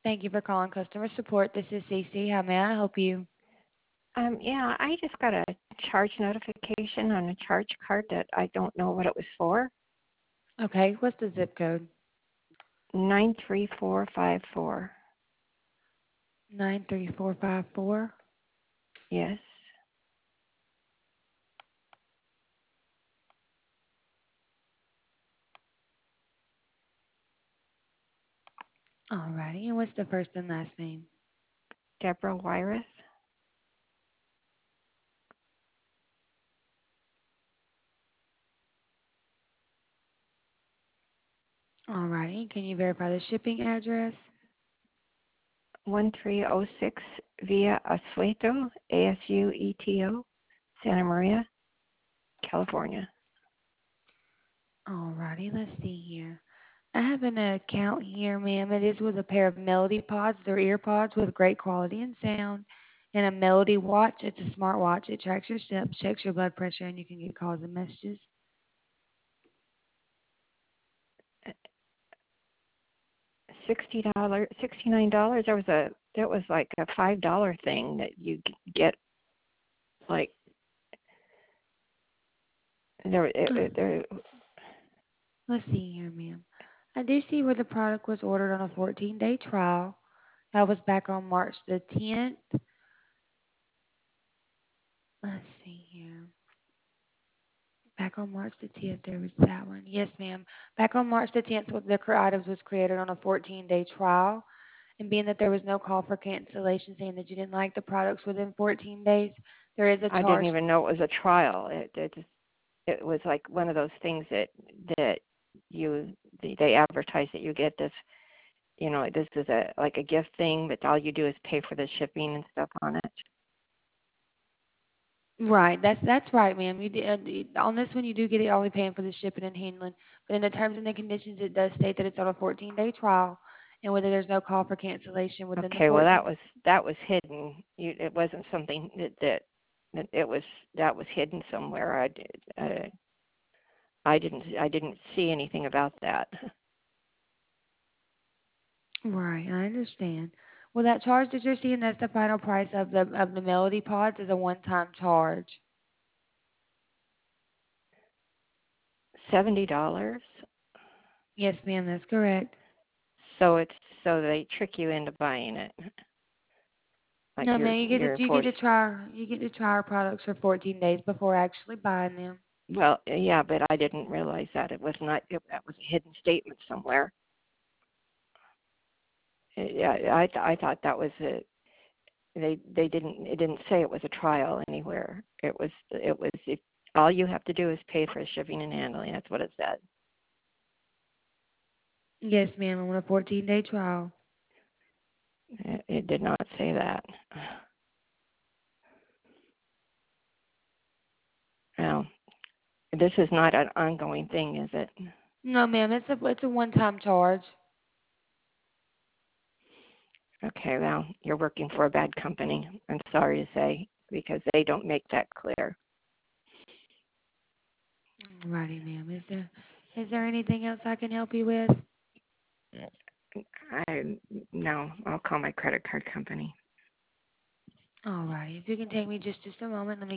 Thank you for calling customer support. This is Cece. How may I help you? Yeah, I just got a charge notification on a charge card that I don't know what it was for. Okay, what's the zip code? 93454. 93454. Yes. Alrighty, and what's the first and last name? Deborah Wyrath. Alrighty, can you verify the shipping address? 1306 Via Asueto, Asueto, Santa Maria, California. Alrighty, let's see here. I have an account here, ma'am. It is with a pair of Melody Pods. They're ear pods with great quality and sound. And a Melody Watch. It's a smart watch. It tracks your steps, checks your blood pressure, and you can get calls and messages. $69. That was like a $5 thing that you get like there. Let's see here, ma'am. I do see where the product was ordered on a 14-day trial. That was back on March the 10th. Let's see here. Back on March the 10th, there was that one. Yes, ma'am. Back on March the 10th, the items was created on a 14-day trial. And being that there was no call for cancellation saying that you didn't like the products within 14 days, there is a I didn't charge. even know it was a trial. It was like one of those things that you they advertise that you get this, this is like a gift thing, but all you do is pay for the shipping and stuff on it. Right, that's right, ma'am. You on this one, you do get it only paying for the shipping and handling. But in the terms and the conditions, it does state that it's on a 14-day trial, and whether there's no call for cancellation within the Okay, well 14. that was hidden. It wasn't something that it was that was hidden somewhere. I didn't see anything about that. Right, I understand. Well, that charge that you're seeing, that's the final price of the Melody Pods is a one-time charge. $70. Yes, ma'am, that's correct. So so they trick you into buying it. Like No, ma'am, you're you get forced. to try our products for 14 days before actually buying them. Well, yeah, but I didn't realize that it was not. That was a hidden statement somewhere. Yeah, I thought that was it. They didn't. It didn't say it was a trial anywhere. It was. If, all you have to do is pay for shipping and handling. That's what it said. Yes, ma'am, I'm on a 14-day trial. It did not say that. Well, this is not an ongoing thing, is it? No, ma'am, it's a one-time charge. Okay, well, you're working for a bad company. I'm sorry to say, because they don't make that clear. Righty, ma'am. Is there anything else I can help you with? I no, I'll call my credit card company. All right. If you can take me just a moment, let me